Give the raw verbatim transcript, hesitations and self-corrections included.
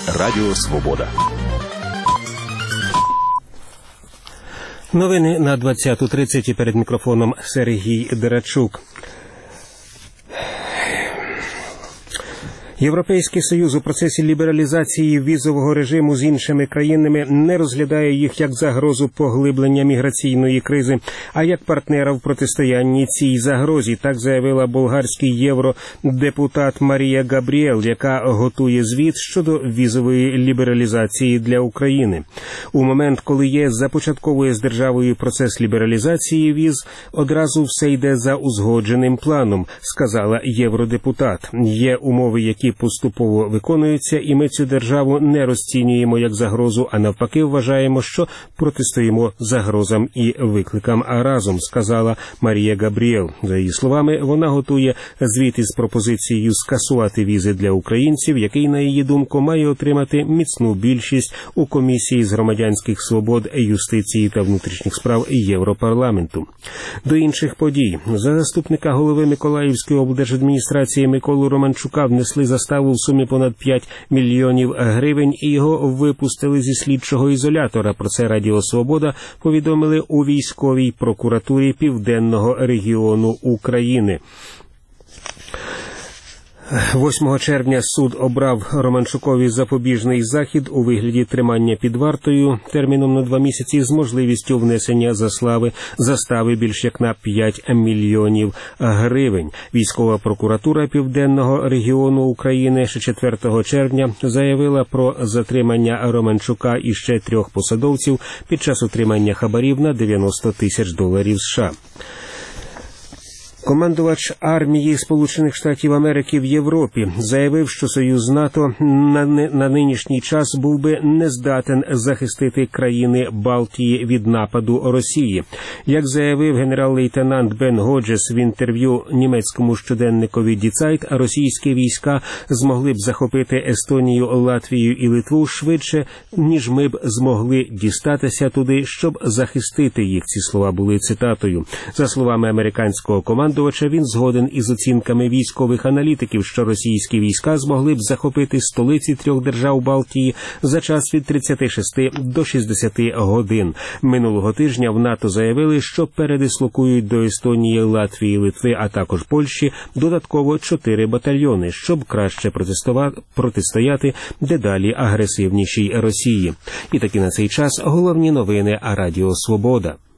Радіо Свобода. Новини на двадцяту тридцять, перед мікрофоном Сергій Дерачук. Європейський Союз у процесі лібералізації візового режиму з іншими країнами не розглядає їх як загрозу поглиблення міграційної кризи, а як партнера в протистоянні цій загрозі. Так заявила болгарський євродепутат Марія Габріел, яка готує звіт щодо візової лібералізації для України. У момент, коли ЄС започатковує з державою процес лібералізації віз, одразу все йде за узгодженим планом, сказала євродепутат. Є умови, які поступово виконуються, і ми цю державу не розцінюємо як загрозу, а навпаки вважаємо, що протистоїмо загрозам і викликам разом, сказала Марія Габріел. За її словами, вона готує звіт із пропозицією скасувати візи для українців, який, на її думку, має отримати міцну більшість у Комісії з громадянських свобод, юстиції та внутрішніх справ Європарламенту. До інших подій. За заступника голови Миколаївської облдержадміністрації Миколу Романчука внесли заставу в сумі понад п'ять мільйонів гривень і його випустили зі слідчого ізолятора. Про це Радіо Свобода повідомили у військовій прокуратурі Південного регіону України. восьмого червня суд обрав Романчукові запобіжний захід у вигляді тримання під вартою терміном на два місяці з можливістю внесення заслави, застави більш як на п'ять мільйонів гривень. Військова прокуратура Південного регіону України ще четвертого червня заявила про затримання Романчука і ще трьох посадовців під час отримання хабарів на дев'яносто тисяч доларів США. Командувач армії Сполучених Штатів Америки в Європі заявив, що Союз НАТО на, на нинішній час був би не здатен захистити країни Балтії від нападу Росії. Як заявив генерал-лейтенант Бен Годжес в інтерв'ю німецькому щоденникові Die Zeit, російські війська змогли б захопити Естонію, Латвію і Литву швидше, ніж ми б змогли дістатися туди, щоб захистити їх. Ці слова були цитатою. За словами американського командувача, він згоден із оцінками військових аналітиків, що російські війська змогли б захопити столиці трьох держав Балтії за час від тридцяти шести до шістдесяти годин. Минулого тижня в НАТО заявили, що передислокують до Естонії, Латвії, Литви, а також Польщі додатково чотири батальйони, щоб краще протистояти дедалі агресивнішій Росії. І таки на цей час головні новини Радіо Свобода.